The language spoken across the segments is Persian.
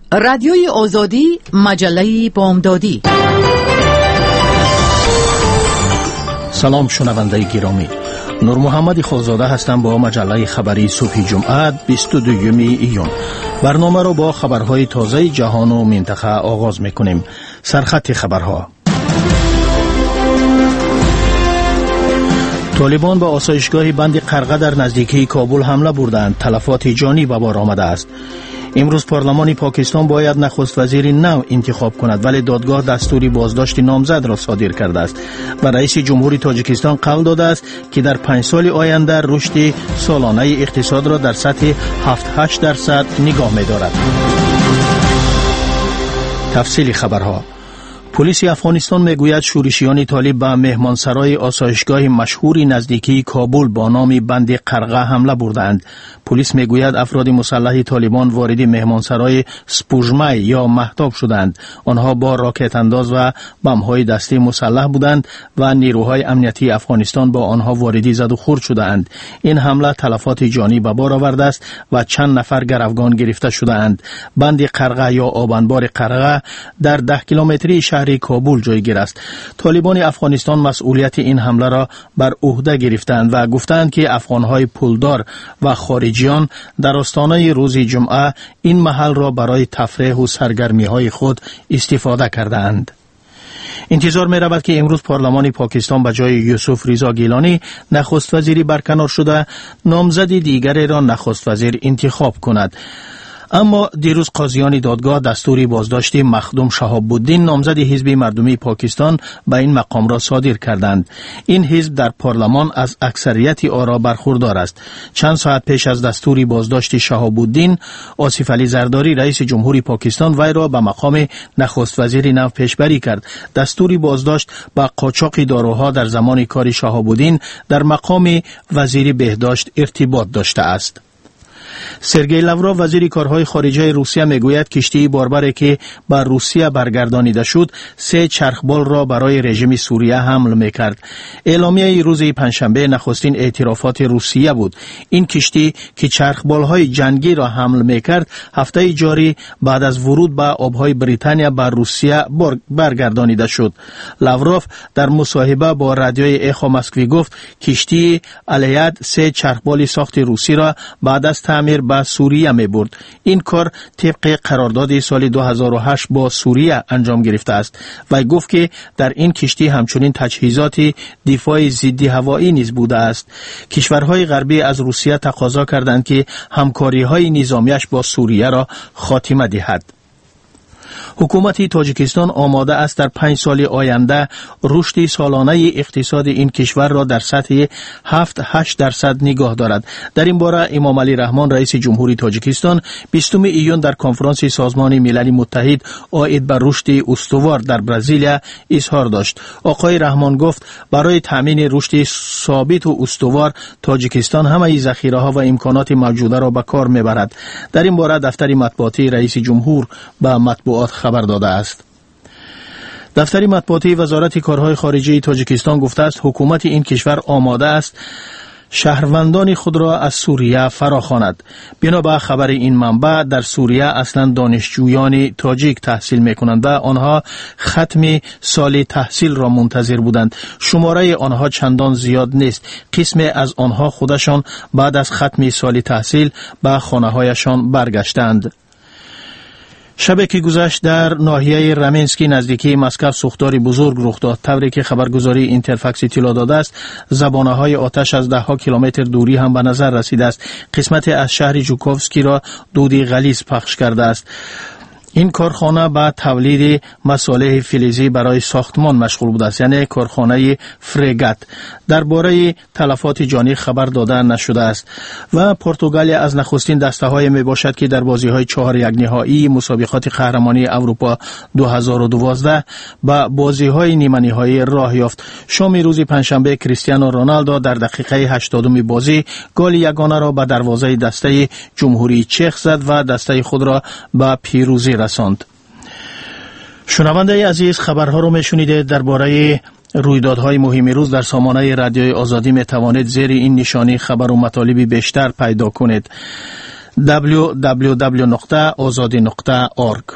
رادیوی آزادی، مجله بامدادی. سلام شنونده گرامی، نور محمد خالزاده هستم با مجله خبری صبح جمعه 22 ایون. برنامه را با خبرهای تازه جهان و منطقه آغاز میکنیم. سرخط خبرها: طالبان به آسایشگاه بند قرقه در نزدیکی کابل حمله بردند. تلفات جانی به بار آمده است. امروز پارلمان پاکستان باید نخست وزیر نو انتخاب کند، ولی دادگاه دستوری بازداشت نامزد را صادر کرده است و رئیس جمهوری تاجیکستان قول داده است که در 5 سال آینده رشد سالانه اقتصاد را در سطح 7-8% نگاه می‌دارد. تفصیل خبرها: پلیس افغانستان میگوید شورشیان طالب به مهمانسرای آسایشگاه مشهوری نزدیکی کابل با نام بند قرقه حمله بردند. پلیس میگوید افراد مسلح طالبان وارد مهمانسرای سپوژمه یا مهتاب شدند. آنها با راکت انداز و بم‌های دستی مسلح بودند و نیروهای امنیتی افغانستان با آنها واردی زد و خورد شدند. این حمله تلفات جانی به بار آورده است و چند نفر گروگان گرفته شدند. بند قرقه یا آبانبار قرقه در 10 کیلومتری شهر کابل جایگیر است. طالبان افغانستان مسئولیت این حمله را بر عهده گرفتند و گفتند که افغانهای پولدار و خارجیان در آستانه روز جمعه این محل را برای تفریح و سرگرمی‌های خود استفاده کردند. انتظار می رود که امروز پارلمان پاکستان به جای یوسف رضا گیلانی نخست وزیری برکنار شده نامزد دیگری را نخست وزیر انتخاب کند. اما دیروز قاضیان دادگاه دستوری بازداشت مخدوم شهاب الدین نامزد حزب مردمی پاکستان به این مقام را صادر کردند. این حزب در پارلمان از اکثریت آرا برخوردار است. چند ساعت پیش از دستوری بازداشت شهاب الدین، آصف علی زرداری رئیس جمهوری پاکستان وی را به مقام نخست وزیر نو پیشبری کرد. دستوری بازداشت با قاچاق داروها در زمان کار شهاب الدین در مقام وزیر بهداشت ارتباط داشته است. سرگئی لاوروف وزیر کارهای خارجه روسیه میگوید کشتی باربری که به روسیه برگردانیده شد 3 چرخبال را برای رژیم سوریه حمل میکرد. اعلامیه روز پنجشنبه نخستین اعترافات روسیه بود. این کشتی که چرخبالهای جنگی را حمل میکرد هفته جاری بعد از ورود به آبهای بریتانیا به روسیه برگردانیده شد. لاوروف در مصاحبه با رادیوی اخو مسکوی گفت کشتی الیاد 3 چرخبال ساخت روسی را بعد از تعمیر به سوریه می برد. این کار طبق قرارداد سال 2008 با سوریه انجام گرفته است. و گفت که در این کشتی همچنین تجهیزات دفاع ضد هوایی نیز بوده است. کشورهای غربی از روسیه تقاضا کردند که همکاری‌های نظامیش با سوریه را خاتمه دهد. حکومت تاجیکستان آماده است در 5 سال آینده رشد سالانه اقتصاد این کشور را در سطح 7-8% نگاه دارد. در این باره امام علی رحمان رئیس جمهوری تاجیکستان 20 ایون در کنفرانس سازمان ملل متحد عاید بر رشد استوار در برزیلیا اظهار داشت. آقای رحمان گفت برای تامین رشد ثابت و استوار تاجیکستان همه ذخیره‌ها و امکانات موجوده را به کار میبرد. در این باره دفتر مطبوعاتی رئیس جمهور به مطبوعات خبر داده است. دفتر مطبوعاتی وزارت کارهای خارجه تاجیکستان گفته است حکومت این کشور آماده است شهروندان خود را از سوریه فراخواند. بنا به خبر این منبع در سوریه اصلا دانشجویان تاجیک تحصیل میکنند و آنها ختم سال تحصیل را منتظر بودند. شماره آنها چندان زیاد نیست. قسم از آنها خودشان بعد از ختم سال تحصیل به خانه هایشان برگشتند. شب که گذشت در ناحیه رامینسکی نزدیکی مسکو سوختاری بزرگ رخ داد. طوری که خبرگزاری اینترفکس اطلاع داده است زبانه‌های آتش از 10 کیلومتر دوری هم به نظر رسیده است. قسمت از شهر جوکوفسکی را دود غلیظ پخش کرده است. این کارخانه به تولید مصالح فلزی برای ساختمان مشغول بوده است، یعنی کارخانه فرگات. درباره تلفات جانی خبر داده نشده است و پرتغال از نخستین دسته‌های میباشد که در بازی‌های 4 نهایی مسابقات قهرمانی اروپا 2012 به بازی‌های نیمه نهایی راه یافت. شام روز پنجشنبه کریستیانو رونالدو در دقیقه 80 بازی گل یگانه را به دروازه دسته جمهوری چک زد و دسته خود را به پیروزی رساند. شنونده عزیز خبرها رو میشنیدید. درباره رویدادهای مهم روز در سامانه رادیوی آزادی می توانید زیر این نشانی خبر و مطالب بیشتر پیدا کنید. www.azadi.org.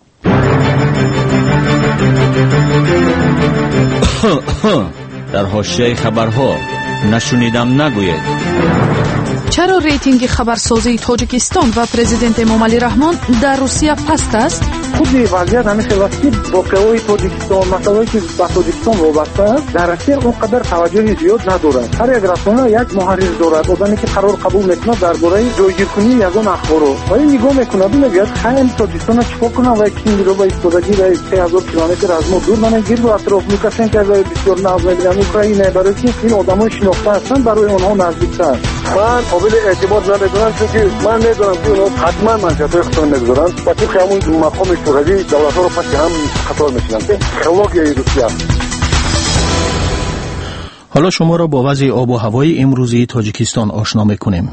در حاشیه خبرها نشنیدم نگوید. چرا ریتینگ خبرسازی تاجیکستان و پرزیدنت امامعلی رحمان در روسیه پست است؟ خود وضعیت همین خلاصی واقعی تاجیکستان مسائلی که با تاجیکستان وابسته است در روسیه اونقدر توجه زیاد ندارد. هر یک رسانه یک محرر دارد، آدمی که قرار قبول میکنه درباره جایگیرکنی یگان اخبارو و این نگاه میکنه میگه خیلی تاجیکستان چیکار کنه و کین رو با ایستادگی و 3000 کیلومتر از ما دور من گیر و اطراف لوکاشنکو که بسیار نزدیک اوکراینه برای که این آدمای شناخته هستن برای اونها نزدیک‌تر. من قابل اعتماد نمیدونم چون من میدونم که اونها حتما منشأهای خودشون میگذارن و تو همون مقام شوروی دولت‌ها رو پس هم خطر میشن. خلاقیه روسیه. حالا شما را با وضع آب و هوای امروزی تاجیکستان آشنا می‌کنیم.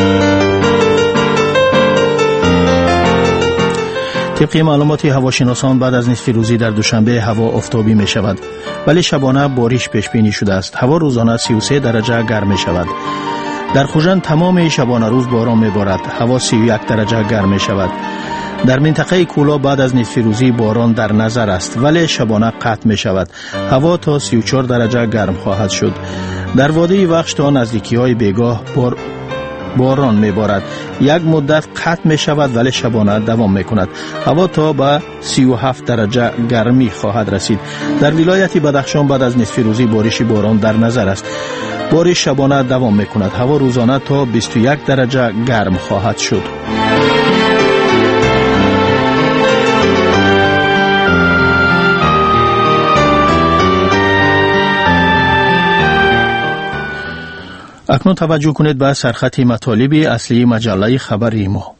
طبق معلومات هواشناسان بعد از نصف روزی در دوشنبه هوا آفتابی می شود ولی شبانه بارش پیش بینی شده است. هوا روزانه 33 درجه گرم می شود. در خوجند تمام شبانه روز باران می بارد. هوا 31 درجه گرم می شود. در منطقه کولا بعد از نصف روزی باران در نظر است ولی شبانه قطع می شود. هوا تا 34 درجه گرم خواهد شد. در وادی وخش تا نزدیکی های بیگاه باران می بارد. یک مدت قطع می شود ولی شبانه دوام می کند. هوا تا به 37 درجه گرمی خواهد رسید. در ولایت بدخشان بعد از نصف روزی بارش باران در نظر است. بارش شبانه دوام می کند. هوا روزانه تا 21 درجه گرم خواهد شد. اکنون توجه کنید به سرخط مطالب اصلی مجله خبری ما.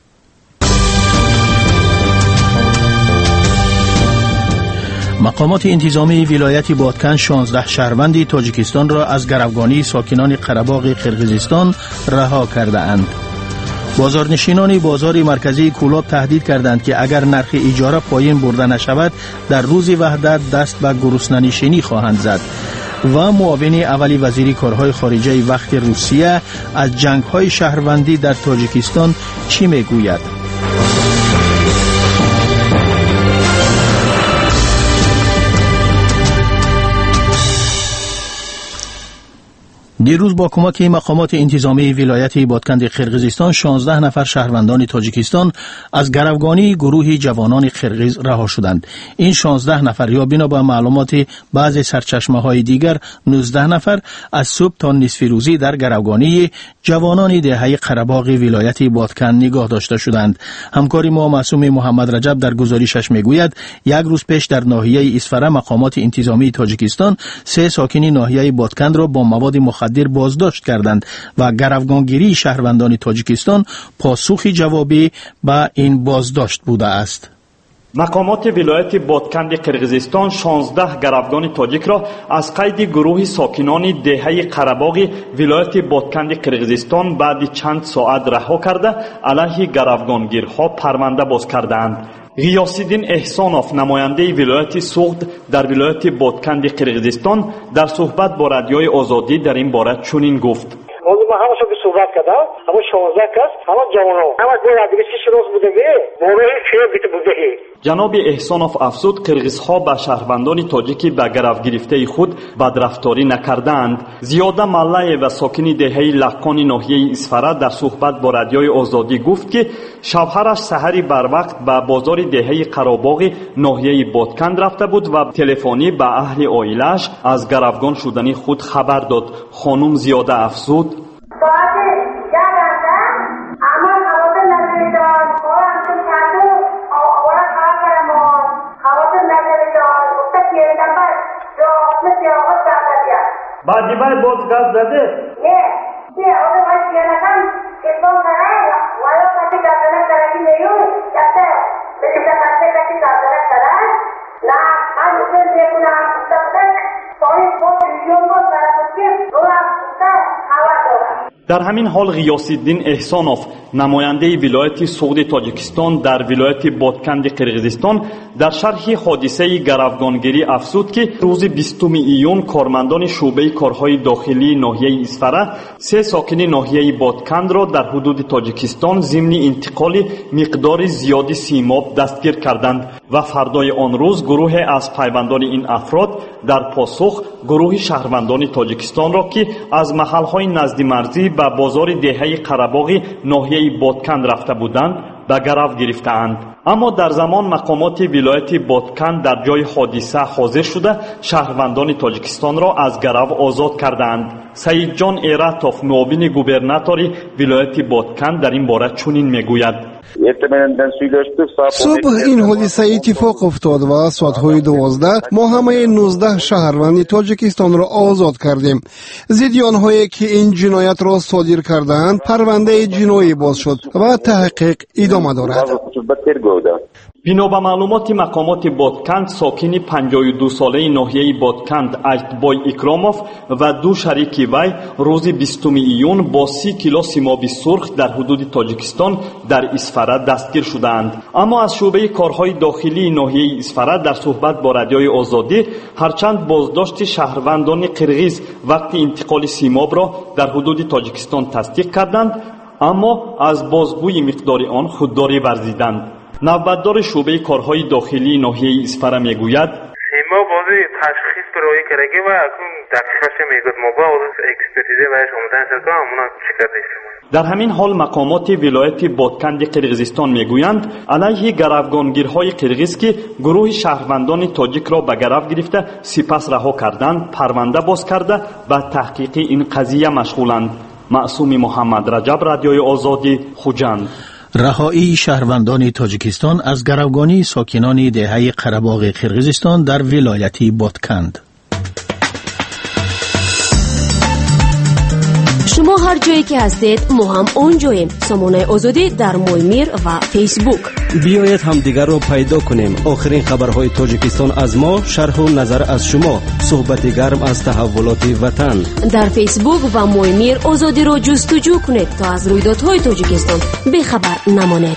مقامات انتظامی ولایت بادکن 16 شهروند تاجیکستان را از گروگانی ساکنان قره‌باغ قرقیزستان رها کرده اند. بازارنشینان بازار مرکزی کولاب تهدید کردند که اگر نرخ اجاره پایین برده نشود در روز وحدت دست به گرسنه‌نشینی خواهند زد. و معاون اولی وزیر کارهای خارجه وقت روسیه از جنگ‌های شهروندی در تاجیکستان چی میگوید؟ دیروز با کمک مقامات انتظامی ولایت بادکند قرقیزستان 16 نفر شهروندان تاجیکستان از گروگانی گروه جوانان قرقیز رها شدند. این 16 نفر یا بنا به معلومات بعض سرچشمه‌های دیگر 19 نفر از صبح تا نصف روزی در گروگانی جوانان دهه قره‌باغ ولایت بادکند نگاه داشته شدند. همکار ما معصوم محمد رجب در گزارشش میگوید یک روز پیش در ناحیه اسفره مقامات انتظامی تاجیکستان 3 ساکن ناحیه بادکند را با مواد مخدر بازداشت کردند و گروگانگیری شهروندان تاجیکستان پاسخ جوابی به این بازداشت بوده است. مقامات ولایت بادکند قرقیزستان 16 گروگان تاجیک را از قید گروه ساکنان دهه قره‌باغ ولایت بادکند قرقیزستان بعد چند ساعت رها کرده علیه گروگانگیرها پرونده باز کردند. غیاس‌الدین احسانوف نماینده ولایت سوخت در ولایت بادکند قرقیزستان در صحبت با رادیوی آزادی در این باره چنین گفت: ما همشون به صحبت کردم، همه 16 کس، همه جوانان، همه دیگه 6 روز بودگی، موقعی چه بیت بودگی. جناب احسانوف افزود قرقیزها به شهروندان تاجیکی به گرو گرفته خود بدرفتاری نکردند. زیاده ملای و ساکن دهه لقان ناحیه اسفره در صحبت با رادیوی آزادی گفت که شوهرش سحری بر وقت به بازار دهه قره‌باغ ناحیه بادکند رفته بود و تلفنی به اهل عائله‌اش از گروگان شدن خود خبر داد. خانم زیاده افزود: بعدی باید باز گاز زده؟ نه نه آده باید بیانکم کتبان کنه ویا کسی گازنه کرکی نیون جسته بسیده کسی کسی گازنه کنه نه من بسید دیکنم بسید پایین بود ریون بود برای بسید روی بسید هوا داره. در همین حال غیاس‌الدین احسانوف намояндаи вилояти суғди тоҷикистон дар вилояти Бодканди қирғизистон дар шарҳи ҳодисаи гаравгонгирӣ афзуд ки рӯзи 20 июн кормандони шӯъбаи корҳои дохилии ноҳияи Исфара се сокини ноҳияи Бодкандро дар ҳудуди тоҷикистон зимни интиқоли миқдори зиёди симоб дастгир карданд ва фардои он рӯз гурӯҳе аз пайвандони ин афрод дар посух гурӯҳи шаҳрвандони тоҷикистонро ки аз маҳалҳои назди марзӣ ба бозори деҳаи Қарабоғи ноҳияи Бодканд рафта буданд ба гарав гирифтаанд. аммо дар замон мақомоти вилояти Бодканд дар ҷои ҳодиса ҳозир шуда шаҳрвандони тоҷикистонро аз гарав озод кардаанд. Саидҷон Эратов, муовини губернатори вилояти Бодканд, дар ин бора чунин мегӯяд: صبح این حادثه اتفاق افتاد و ساعتهای 12 ما همه 19 شهروند تاجیکستان را آزاد کردیم. ضد آنهایی که این جنایت را صادر کردند پرونده جنایی باز شد و تحقیق ادامه دارد. бино ба маълумоти мақомоти Бодканд, сокини 52 солаи ноҳияи Бодканд Айтбой Икромов ва ду шарики вай рӯзи 20 июн бо 30 кило симоби сурх дар ҳудуди Тоҷикистон дар Исфара дастгир шудаанд. аммо аз шӯъбаи корҳои дохилии ноҳияи Исфара дар суҳбат бо радиои Озодӣ, ҳарчанд боздошти шаҳрвандони қирғиз вақти интиқоли симобро дар ҳудуди Тоҷикистон тасдиқ карданд, аммо аз бозгӯи миқдори он худдорӣ варзиданд. навбатдори шӯъбаи корҳои дохилии ноҳияи Исфара мегӯяд: симоб ҳозир ташхис барои караги ва акун дақиқаш мегӯяд мо ба ҳозир экспертиза ваш омадан шуда амуна чекардем. дар ҳамин ҳол мақомоти вилояти Бодканди Қирғизистон мегӯянд алайҳи гаравгонгирҳои қирғиз ки гурӯҳи шаҳрвандони тоҷикро ба гарав гирифта сипас раҳо карданд, парванда боз карда ба таҳқиқи ин қазия машғуланд. маъсуми муҳаммад Раҷаб, радиои Озодӣ, Хуҷанд. رهایی شهروندان تاجیکستان از گروگانی ساکنان دهه قره‌باغ قرقیزستان در ولایت بادکند. شما هر جایی که هستید ما هم اون جاییم. سامانه آزادی در مویمیر و فیسبوک. بیایید هم دیگر رو پیدا کنیم. آخرین خبرهای تاجیکستان از ما، شرح و نظر از شما، صحبت گرم از تحولات وطن. در فیسبوک و مویمیر آزادی رو جستجو کنید تا از رویدادهای تاجیکستان بیخبر نمانید.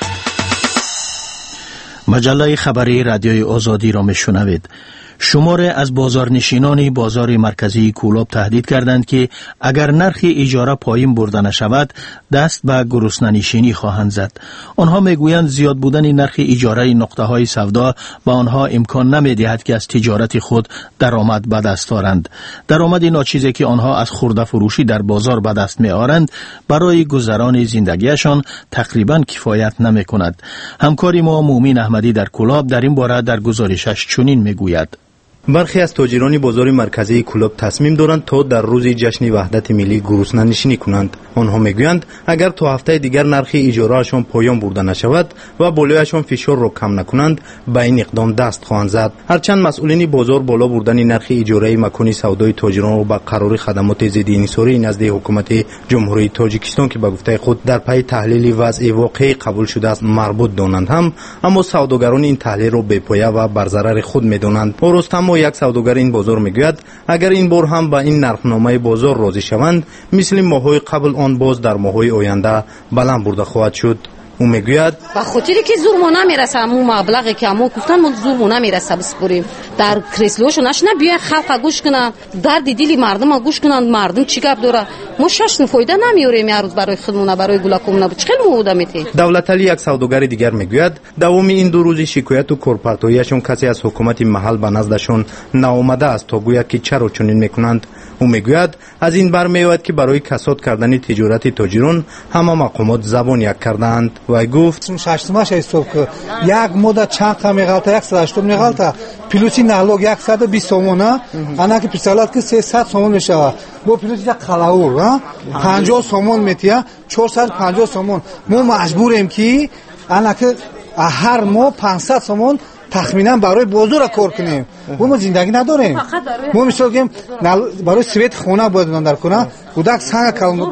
مجله خبری رادیوی آزادی را میشنوید. شماره از بازارنشینان بازار مرکزی کولاب تهدید کردند که اگر نرخ اجاره پایین برده نشود دست به گرسنه‌نشینی خواهند زد. آنها میگویند زیاد بودن نرخ اجاره نقطه‌های سودا به آنها امکان نمی‌دهد که از تجارت خود درآمد به دست آورند. درآمد ناچیزی که آنها از خرده فروشی در بازار به دست می‌آورند برای گذران زندگیشان تقریباً کفایت نمی‌کند. همکار ما مومین احمدی در کولاب در این باره در گزارشش چنین میگوید: برخی از تاجران بازار مرکزی کولاب تصمیم دارند تا در روز جشن وحدت ملی گرسنه‌نشینی کنند. آنها میگویند اگر تا هفته دیگر نرخ اجارهشان پایان برده نشود و بالایشان فشار را کم نکنند به این اقدام دست خواهند زد. هرچند مسئولین بازار بالا بردن نرخ اجاره مکان سودای تاجران را به قرار خدمات ضد انحصاری نزد حکومت جمهوری تاجیکستان که به گفته خود در پی تحلیل وضع واقعی قبول شده است مربوط دانند، اما سوداگران این تحلیل را بی‌پایه و بر ضرر خود می‌دانند. رستم یک سوداگر این بازار میگوید اگر این بار هم با این نرخنامه بازار راضی شوند مثل ماه‌های قبل آن باز در ماه‌های آینده بلند برده خواهد شد. او میگوید به خاطری که زور ما نمیرسه همون مبلغی که ما گفتن ما زور ما نمیرسه بسپریم در کرسلوشو نشنه بیا خلق گوش کنن درد دلی مردم گوش کنن مردم چی گپ داره ما شش فایده نمیوریم هر روز برای خودمون برای گلاکمون چخیل مودا میتی. دولت علی یک سوداگر دیگر میگوید دوام این دو روز شکایت و کورپراتویشون کسی از حکومت محل به نزدشون ناآمده است تا گوید که چرا چنین میکنند. او میگوید از این بر میآید که برای کساد کردن تجارت تاجران همه مقامات زبان یک کردند و گفت ششتمش استوب که یک مدت چند کم میغلطه 180 میغلطه پلوسی نالوگ 120 سومونه انا که پسالات که 300 سومون میشه با پلوسی یک خلاور 50 سومون میتیه 450 سومون ما مجبوریم که انا که هر ماه 500 سومون تخمینا برای بازار کار کنیم. ما زندگی نداریم. ما مثلا که برای سویت خونه باید دندر کنه. کودک سنگ کلم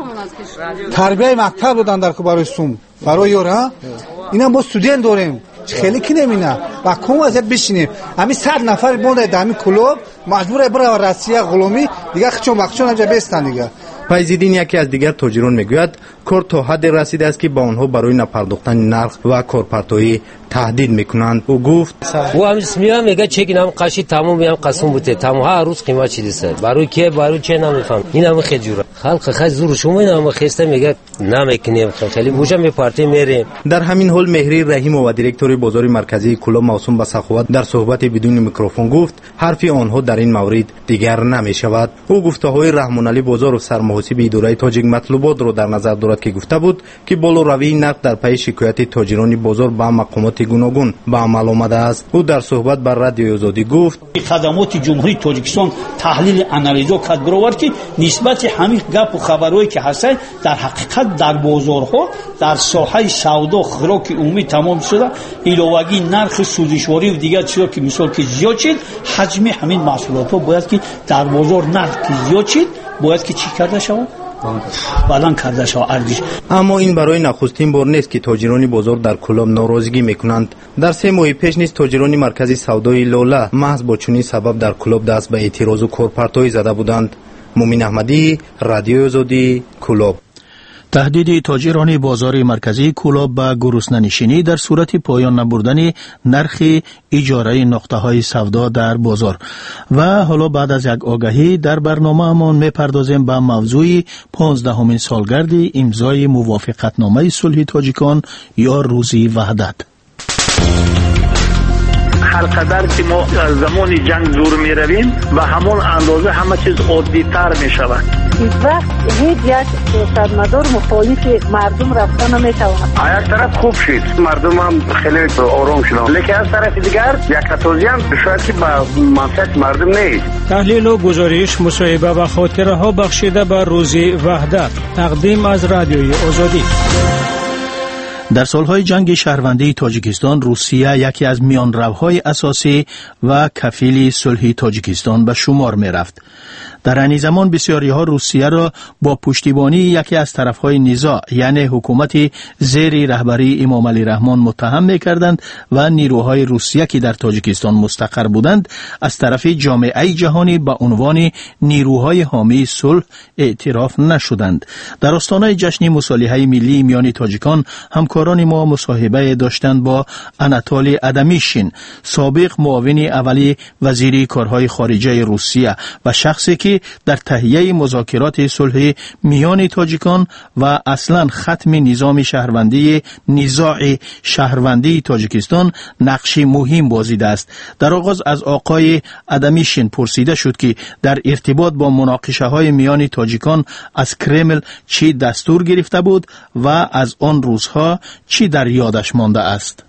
تربیت مکتب رو دندر کنه برای سوم. برای یورا اینا ما استودنت داریم. خیلی کی نمی‌بینه. و کم ازت بشینیم. همین 100 نفر بوده دمی کلوب مجبوره برای روسیه غلامی دیگه خچون بخچون اینجا بستن دیگه. فیض‌الدین یکی از دیگر تاجران میگوید کار تا حد رسیده است که با آنها برای نپرداختن نرخ و کارپرتایی تهدید میکنند. او گفت او همیشه میگه چک اینم قشی تمام میام قسم بوده تمام هر روز قیمت چیزی سر برای که برای چه نمیفهم این هم خیلی جوره خلق خیلی زور شما این هم خسته میگه نمیکنیم خیلی موجم به پارتی میریم. در همین حال مهری رحیم و دیرکتور بازار مرکزی کلاب موسوم به سخاوت در صحبت بدون میکروفون گفت حرفی آنها در این مورد دیگر نمیشود. او گفته‌های رحمان علی بازار و سرمحاسب اداره تاجیک مطلوبات را در نظر دارد که گفته بود که بالاروی نقد در پی شکایت تاجران بازار با مقامات گوناگون به عمل آمده است. او در صحبت بر رادیوی آزادی گفت خدمات جمهوری تاجیکستان تحلیل آنالیزو کرد برآورد که نسبت همین گپ و خبرهایی که هست در حقیقت در بازارها در ساحه سودا خوراک عمومی تمام شده ایلوگی نرخ سوزشواری و دیگر چیزا که مثال که زیاد شد حجم همین محصولات ها باید که در بازار نرخ که زیاد شد باید که چی کرده شود بدن کرده شود ارزش. اما این برای نخستین بار نیست که تاجران بازار در کلاب ناراضگی میکنند. در 3 ماه پیش نیز تاجران مرکزی سودای لاله محض با چنین سبب در کلاب دست به اعتراض و کارپرتایی زده بودند. مومن احمدی، رادیو آزادی، کلاب. تهدید تاجران بازار مرکزی کلاب به گرسنه‌نشینی در صورت پایان نبردن نرخ اجاره نقطه‌های سودا در بازار. و حالا بعد از یک آگهی در برنامه‌مان می‌پردازیم به موضوع 15مین سالگرد امضای موافقتنامه صلح تاجیکان یا روزی وحدت. هر قدر که ما زمان جنگ دور می رویم و همون اندازه همه چیز عادی تر می شود. هیچ وقت هیچ یک سیاستمدار مخالف مردم رفتن نمی شود. یک طرف خوب شد مردم هم خیلی آرام شدن، لیکن از طرف دیگر یک قطعی هم شاید که به منطق مردم نیست. تحلیل و گزارش مصاحبه و خاطره ها بخشیده به روزی وحدت تقدیم از رادیوی آزادی. در سالهای جنگ شهروندی تاجیکستان روسیه یکی از میانروهای اساسی و کفیل صلح تاجیکستان به شمار می رفت. در آن زمان بسیاری ها روسیه را با پشتیبانی یکی از طرفهای نزاع یعنی حکومت زیر رهبری امام علی رحمان متهم می کردند و نیروهای روسیه که در تاجیکستان مستقر بودند از طرف جامعه جهانی به عنوان نیروهای حامی صلح اعتراف نشدند. در آستانه جشن مصالحه ملی میان تاجیکان همکاران ما مصاحبه داشتند با اناتولی ادمیشین، سابق معاون اولی وزیر کارهای خارجه روسیه و شخصی که در تهیه مذاکرات صلح میان تاجیکان و اصلا ختم نظام شهروندی نزاع شهروندی تاجیکستان نقشی مهم بازیده است. در آغاز از آقای ادمیشین پرسیده شد که در ارتباط با مناقشه های میان تاجیکان از کرمل چی دستور گرفته بود و از آن روزها چی در یادش مانده است.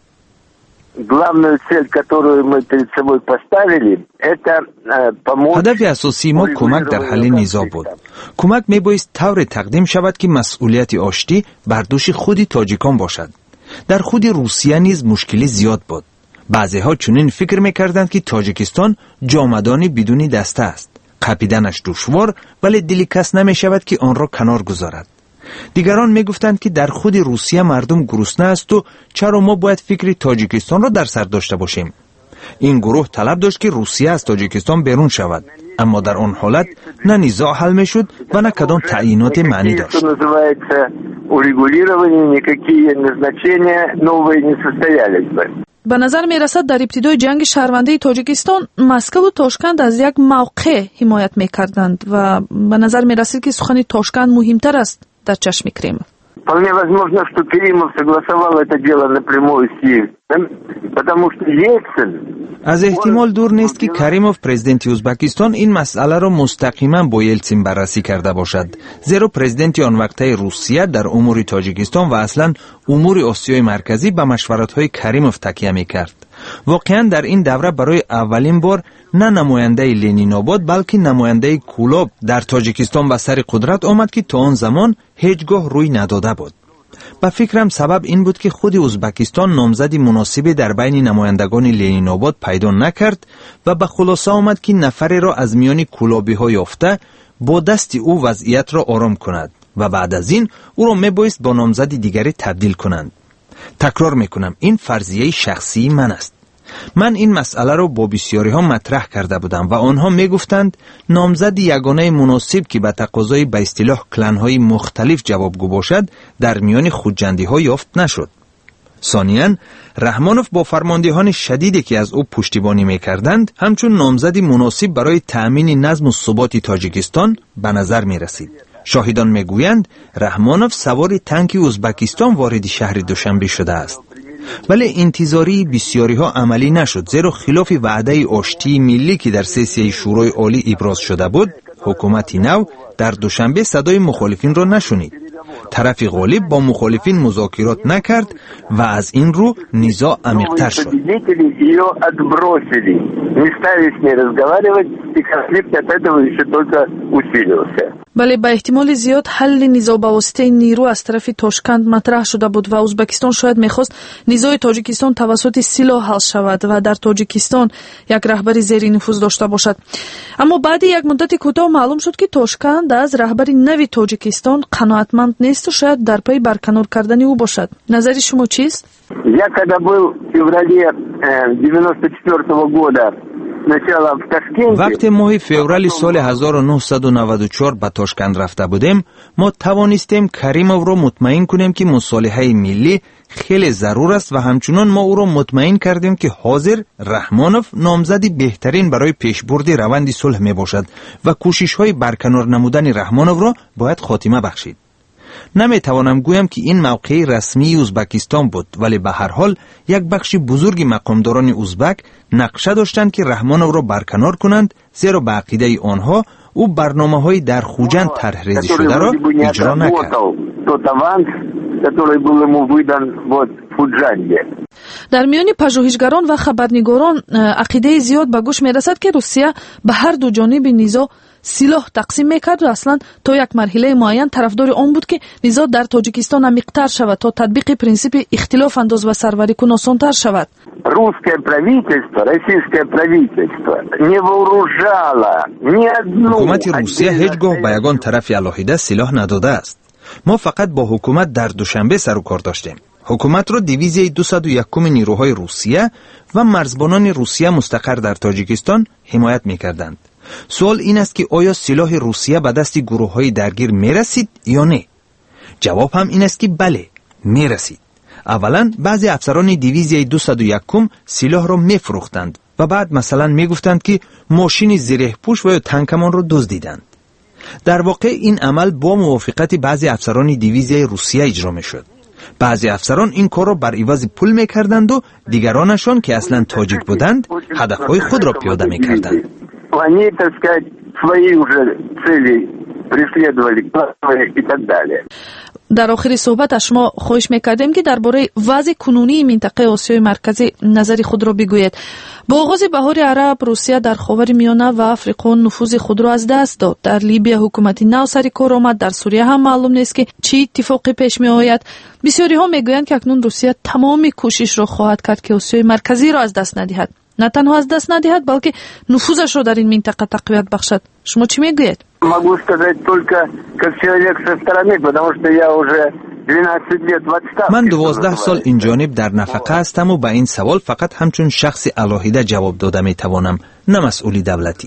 هدف اساسی ما کمک در حل نزاع بود. کمک میبایست طور تقدیم شود که مسئولیت آشتی بر دوش خود تاجیکان باشد. در خود روسیه نیز مشکلی زیاد بود. بعضی ها چنین فکر میکردند که تاجیکستان جامدانی بدون دسته است. قپیدنش دشوار ولی دل کس نمیشود که آن را کنار گذارد. دیگران میگفتند که در خود روسیه مردم گرسنه است و چرا ما باید فکر تاجیکستان را در سر داشته باشیم. این گروه طلب داشت که روسیه از تاجیکستان بیرون شود، اما در آن حالت نه نزاع حل میشد و نه کدام تعیینات معنی داشت. به نظر می رسد در ابتدای جنگ شهروندی تاجیکستان مسکو و تاشکند از یک موقع حمایت می کردند و به نظر می رسید که سخن تاشکند مهمتر است در چشم کریمل. Вполне возможно, что Керимов согласовал это дело напрямую с Ельциным, потому что Ельцин... از احتمال دور نیست که کریموف پرزیدنت ازبکستان این مسئله را مستقیما با یلتسین بررسی کرده باشد، زیرا پرزیدنت آن وقته روسیه در امور تاجیکستان و اصلا امور آسیای مرکزی به مشورت‌های کریموف تکیه می‌کرد. واقعا در این دوره برای اولین بار نه نماینده لنین آباد بلکه نماینده کولاب در تاجیکستان به سر قدرت آمد که تا آن زمان هیچگاه روی نداده بود. به فکرم سبب این بود که خود ازبکستان نامزدی مناسبی در بین نمایندگان لنین آباد پیدا نکرد و به خلاصه آمد که نفری را از میان کولابی ها یافته با دست او وضعیت را آرام کند و بعد از این او را میبایست با نامزدی دیگری تبدیل کنند. تکرار میکنم این فرضیه شخصی من است. من این مسئله رو با بسیاری ها مطرح کرده بودم و آنها می گفتند نامزد یگانه مناسب که به تقاضای به اصطلاح کلن‌های مختلف جوابگو باشد در میان خودجندی ها یافت نشد. ثانیاً رحمانوف با فرماندهان شدیدی که از او پشتیبانی می‌کردند همچون نامزدی مناسب برای تأمین نظم و ثبات تاجیکستان به نظر می‌رسید. شاهدان می‌گویند رحمانوف سوار تانک ازبکستان وارد شهر دوشنبه شده است. ولی انتظاری بسیاری ها عملی نشد، زیرا خلاف وعده آشتی ملی که در سسیه شورای عالی ابراز شده بود، حکومت نو در دوشنبه صدای مخالفین را نشنید. طرف غالب با مخالفین مذاکرات نکرد و از این رو نزاع عمیق‌تر شد. بله، به احتمال زیاد حل نزاع با واسطه نیرو از طرف تاشکند مطرح شده بود و ازبکستان شاید میخواست نزاع تاجیکستان توسط سلاح حل شود و در تاجیکستان یک رهبر زیر نفوذ داشته باشد. اما بعد یک مدت کوتاه معلوم شد که تاشکند از رهبر نوی تاجیکستان قناعتمند نیست و شاید در پی برکنار کردن او باشد. نظر شما چیست؟ Я когда был в феврале 94 года وقتی ماه فوریه سال 1994 به تاشکند رفته بودیم، ما توانستیم کریموف را مطمئن کنیم که مصالحه ملی خیلی ضرور است و همچنان ما او را مطمئن کردیم که حاضر رحمانوف نامزدی بهترین برای پیشبرد روند صلح می باشد و کوشش های برکنار نمودن رحمانوف را باید خاتمه بخشید. نمی توانم گویم که این موقع رسمی ازبکستان بود، ولی به هر حال یک بخش بزرگ مقامداران ازبک نقشه داشتند که رحمانوف را برکنار کنند، زیرا به عقیده آنها او برنامه‌های در خوجند طرح ریزی شده را اجرا نکرد. در میان پژوهشگران و خبرنگاران عقیده زیاد به گوش می‌رسد که روسیه به هر دو جانب نزاع سلاح تقسیم میکرد و اصلا تا یک مرحله معین طرفدار آن بود که نزاع در تاجیکستان عمیق‌تر شود تا تطبیق پرینسیپ اختلاف انداز و سروری کن آسان‌تر شود. حکومت روسیه هیچگاه به یگان طرف علاهیده سلاح نداده است. ما فقط با حکومت در دوشنبه سر و کار داشتیم. حکومت را دیویزیه 201 نیروهای روسیه و مرزبانان روسیه مستقر در تاجیکستان حمایت میکردند. سوال این است که آیا سلاح روسیه به دست گروه‌های درگیر میرسید یا نه؟ جواب هم این است که بله، میرسید. اولا بعضی افسران دیویزیه 201 سلاح را میفروختند و بعد مثلا میگفتند که ماشین زره پوش و تانکمان را دزدیدند. در واقع این عمل با موافقت بعضی افسران دیویزیه روسیه اجرا میشد. بعضی افسران این کار را بر عوض پول میکردند و دیگرانشان که اصلا تاجیک بودند هدفهای خود را پیاده میکردند. Они, так сказать, свои уже цели преследовали и так далее. در آخر صحبت از شما خواهش میکردیم که درباره وضع کنونی منطقه آسیای مرکزی نظر خود را بگویید. با آغاز بهار عرب روسیه در خاورمیانه و افریقا نفوذ خود را از دست داد. در لیبیا حکومت نو سر کار آمد، در سوریه هم معلوم نیست که چه اتفاقی پیش می آید. بسیاری ها میگویند که اکنون روسیه تمام کوشش را خواهد کرد که آسیای مرکزی را از دست ندهد. نه تنها از دست ندهد بلکه نفوذش را در این منطقه تقویت بخشد. شما چی میگویید؟ Могу сказать только как человек со стороны, потому что я уже 12 лет в отставке. من 12 سال این جانب در نفقه هستم و به این سوال فقط همچون شخص علاهیده جواب داده می توانم، نه مسئولی دولتی.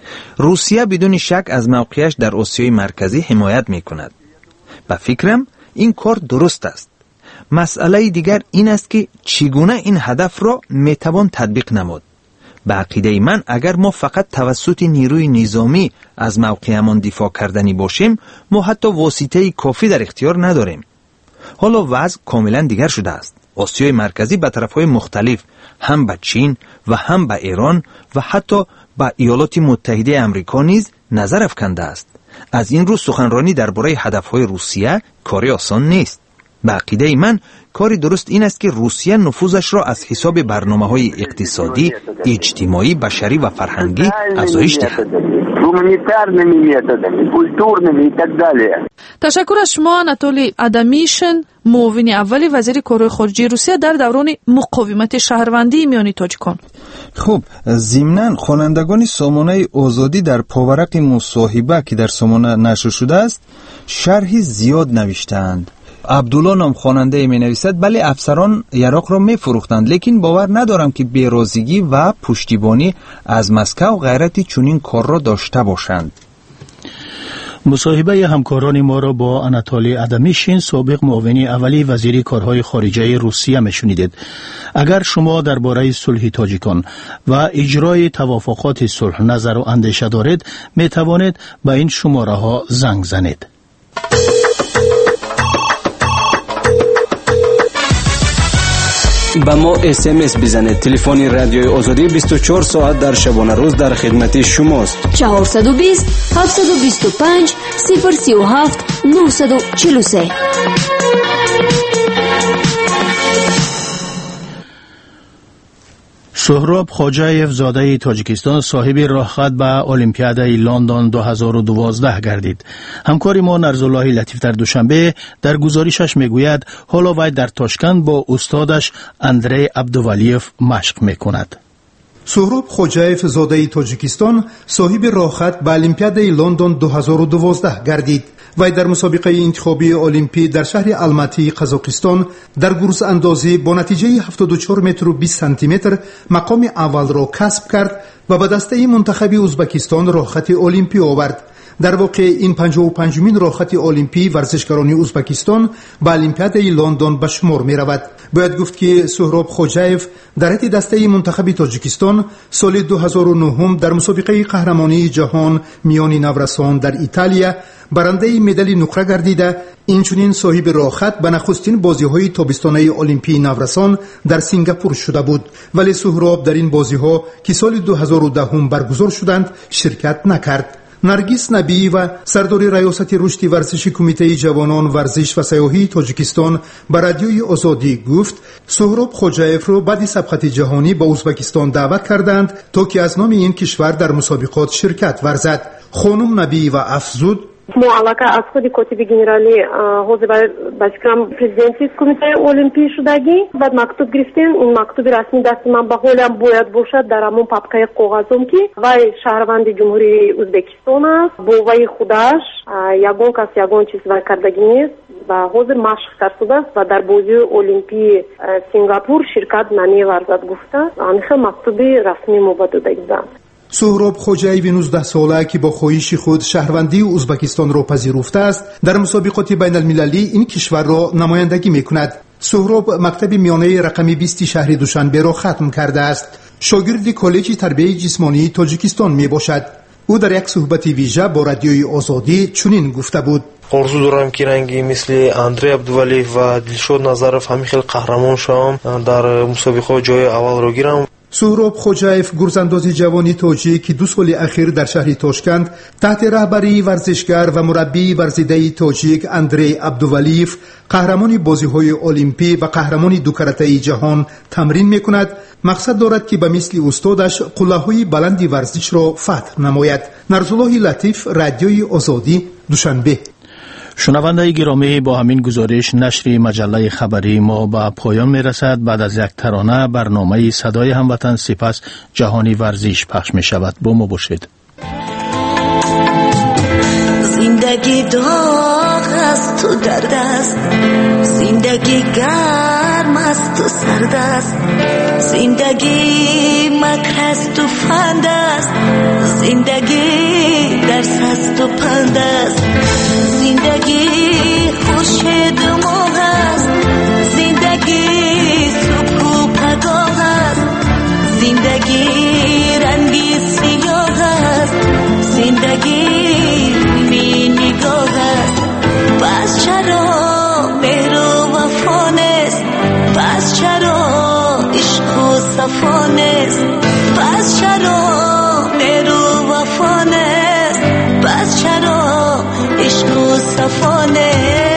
روسیه بدون شک از موقعیش در آسیای مرکزی حمایت می کند. به فکرم این کار درست است. مسئله دیگر این است که چگونه این هدف را می توان تطبیق نمود. به عقیده من اگر ما فقط توسط نیروی نظامی از موقعمان دفاع کردنی باشیم، ما حتی واسطه کافی در اختیار نداریم. حالا وضع کاملا دیگر شده است. آسیای مرکزی به طرفهای مختلف، هم به چین و هم به ایران و حتی به ایالات متحده آمریکا نیز نظر افکنده است. از این رو سخنرانی درباره هدفهای روسیه کاری آسان نیست. به عقیده من کاری درست این است که روسیه نفوذش را از حساب برنامه‌های اقتصادی، اجتماعی، بشری و فرهنگی افزایش دهد. تشکر از شما آناتولی ادمیشن، معاون اول وزیر کارهای خارجه روسیه در دوران مقاومت شهروندی میان تاجیکان. خب، ضمناً خوانندگان سامانه آزادی در پاورق مصاحبه که در سامانه نشر شده است شرحی زیاد نوشتند. عبدالله نام خواننده می نویسد بله افسران یراق را می فروختند، لیکن باور ندارم که بی‌رازیگی و پشتیبانی از مسکو غیرت چنین کار را داشته باشند. مصاحبه همکاران ما را با اناتولی ادمیشین سابق معاون اولی وزیر کارهای خارجه روسیه میشنیدید. اگر شما درباره صلح تاجیکان و اجرای توافقات صلح نظر و اندیشه دارید می توانید به این شماره ها زنگ زنید. با ما SMS بزنید. تلفن رادیوی آزادی 24 ساعت در شبانه روز در خدمت شماست. 420 725 037 943. سهراب خوجایف زاده تاجیکستان صاحب راهخط به المپیادای لندن 2012 گردید. همکار ما نرزالله لطیف در دوشنبه در گزارشش میگوید حالا وی در تاشکند با استادش اندری عبدولیف مشق میکند. سهراب خوجایف زاده تاجیکستان صاحب راهخط به المپیادای لندن 2012 گردید. وی در مسابقه انتخابی المپی در شهر الماتی قزاقستان در گروس اندازی با نتیجه 74 متر و 20 سانتی متر مقام اول را کسب کرد و به دسته منتخب ازبکستان راهخط المپی آورد. در واقع این 55مین راهخط المپی ورزشکاران ازبکستان به المپیادای لندن به شمار می رود. باید گفت که سهراب خوجایف در حد دسته منتخب تاجیکستان سال 2009 در مسابقه قهرمانی جهان میان نورسان در ایتالیا برنده مدال نقره گردیده. اینچنین صاحب راهخط به نخستین بازی‌های تابستانه المپی نورسان در سنگاپور شده بود، ولی سهراب در این بازی‌ها که سال 2010 برگزار شدند شرکت نکرد. نرگس نبی و سردار ریاست رشد ورزشی کمیته جوانان ورزش و سیاحی تاجیکستان به رادیوی آزادی گفت سهراب خوجایف را بعد سبقت جهانی با ازبکستان دعوت کردند تا که از نام این کشور در مسابقات شرکت ورزد. خانم نبی و افزود ما علاقه از خود کاتب گنرالی حوزه باشکرم پرزیدنتی کمیته المپی شدگی بعد مکتوب گرفتیم. این مکتوب رسمی دست من به حالم باید باشد در همون پاپکای کاغذم که وی شهروند جمهوری ازبکستان است. با وی خودش یگان کس یگان چیز وی کردگی نیست و حاضر مشق کرده است و در بازی المپی سنگاپور شرکت نمی‌ورزد گفته. آنها مکتوب رسمی ما دادگی داد. سهراب خوجایف 19 ساله که با خواهش خود شهروندی ازبکستان را پذیرفته است در مسابقات بین المللی این کشور را نمایندگی میکند. سهراب مکتب میانه رقم 20 شهر دوشنبه را ختم کرده است. شاگرد کالج تربیت جسمانی تاجیکستان می باشد. او در یک صحبت ویژه با رادیوی آزادی چنین گفته بود: آرزو دارم که رنگی مثل اندری عبدولیف و دلشاد نظرف همین خیلی قهرمان شوم در مسابقه جای اول را گیرم. سهراب خوجایف گرزانداز جوانی تاجیک که 2 سال اخیر در شهر تاشکند تحت رهبری ورزشگر و مربی ورزیده تاجیک اندری عبدولیف قهرمان بازی‌های المپی و قهرمان 2 کرته جهان تمرین می‌کند. مقصد دارد که به مثل استادش قله‌های بلندی ورزش را فتح نماید. نرزالله لطیف، رادیوی آزادی، دوشنبه. شنوندگان گرامی، با همین گزارش نشر مجله خبری ما به پایان می رسد. بعد از یک ترانه برنامه صدای هموطن سپس جهانی ورزش پخش می شود. با ما باشید. زندگی داغ است تو درد است، زندگی گرم است تو سرد است، زندگی مکر است تو فند است، زندگی درس است و پند است، زندگی خورشید و ماه است، زندگی صبح و پگاه است، زندگی رنگی سیاه است، زندگی بی نگاه است. پس چرا مهر و وفا نیست؟ پس چرا عشق و صفا نیست؟ پس چرا مهر و وفا نیست؟ پس چرا عشق و صفا نیست؟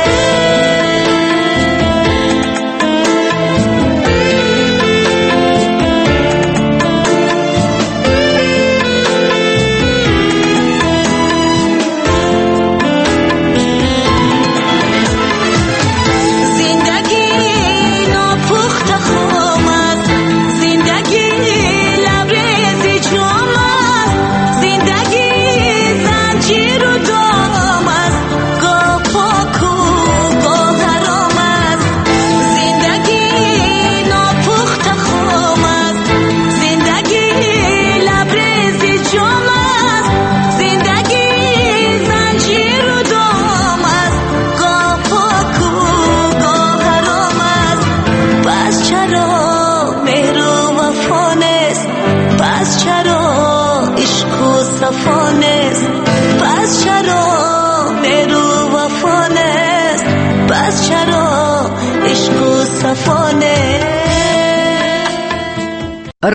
زندگی زنجیر و دام است، گاه پاک و دام است زندگی لبریز جام است زندگی زنجیر و دام است گاه پاک و گاه حرام است پس چرا مهر و وفا نیست پس چرا عشق و صفا نیست پس چرا مهر و وفا نیست پس چرا عشق و صفا نیست